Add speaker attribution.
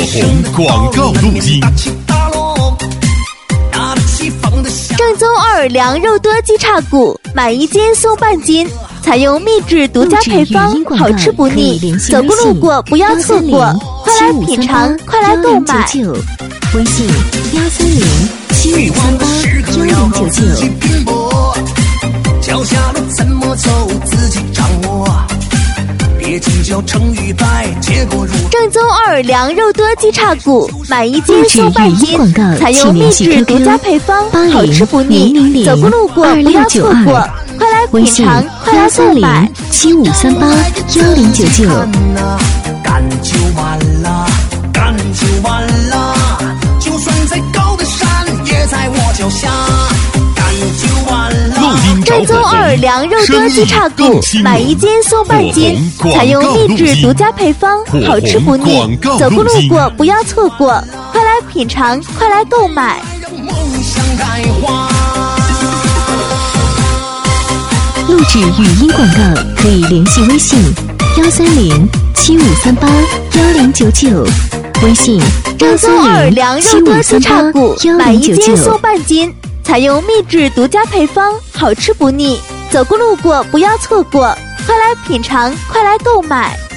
Speaker 1: 红广告录音。
Speaker 2: 正宗奥尔良肉多鸡叉骨，买一斤送半斤，采用秘制独家配方，好吃不腻。走过路过不要错过，快来品尝，快来购买。
Speaker 3: 微信13075381099。
Speaker 4: 脚下路怎么走，自己掌握。别计较成与败，结果如
Speaker 2: 正宗奥尔良肉多鸡叉骨，买一斤送半斤，采用秘制独家配方，好吃不腻。走过路过不要错过，快来品尝，快来购买。
Speaker 3: 75381099。
Speaker 4: 干就完了，干就完了，就算再高的山也在我脚下。
Speaker 2: 正宗奥尔良肉多鸡叉骨，买一斤送半斤，采用秘制独家配方，好吃不腻。走过路过不要错过，快来品尝，快来购买。
Speaker 3: 录制语音广告可以联系微信13075381099，微信
Speaker 2: 正宗奥尔良肉多鸡叉骨，买一斤送半斤。采用秘制独家配方，好吃不腻。走过路过不要错过，快来品尝，快来购买。